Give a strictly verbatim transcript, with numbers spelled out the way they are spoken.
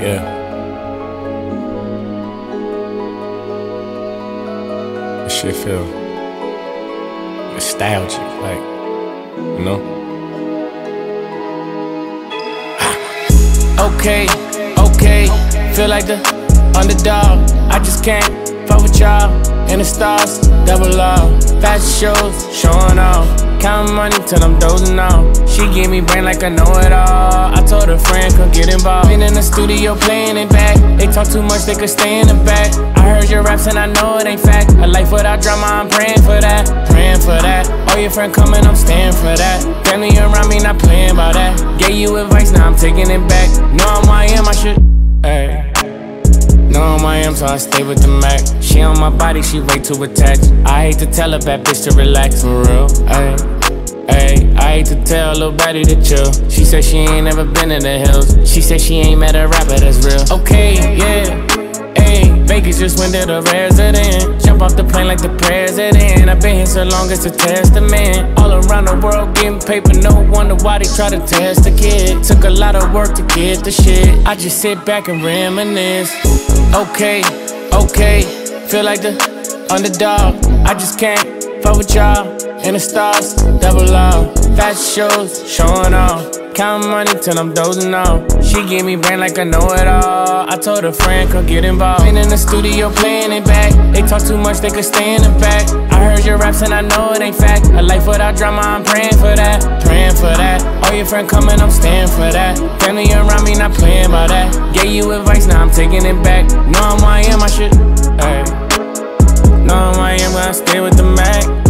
Yeah. This shit feel nostalgic, like, you know? Okay, okay, feel like the underdog. I just can't fuck with y'all. In the stars, double up. Fashion shows, showing off. Counting money till I'm dozing off. She give me brain like I know it all. I told her friend, come get involved. Been in the studio playing it back. They talk too much, they could stay in the back. I heard your raps and I know it ain't fact. A life without drama, I'm praying for that. Praying for that. All your friend coming, I'm staying for that. Family around me, not playing about that. Gave you advice, now I'm taking it back. Know I'm I am, I should. Ayy. Know I'm I am, so I stay with the Mac. She on my body, she way too attached. I hate to tell a bad bitch to relax, for real. Ayy, ayy, I hate to tell a little baddie to chill. She said she ain't never been in the hills. She said she ain't met a rapper that's real. Okay, yeah, ayy, Vegas just went to the resident. Jump off the plane like the president. I've been here so long, it's a testament. All around the world getting paper, no wonder why they try to test the kid. Took a lot of work to get the shit. I just sit back and reminisce. Okay, okay, feel like the underdog. I just can't fuck with y'all. In the stars, double up. Fashion shows, showing off. Counting money till I'm dozing off. She give me brain like I know it all. I told her friend, come get involved. Been in the studio playing it back. They talk too much, they could stay in the back. I heard your raps and I know it ain't fact. A life without drama, I'm praying for that. Praying for that. All your friend coming, I'm staying for that. Family around me, not playing about that. Gave you advice, now I'm taking it back. Know I'm I am, I should. Ay. Know I'm I am, gonna stay with the Mac.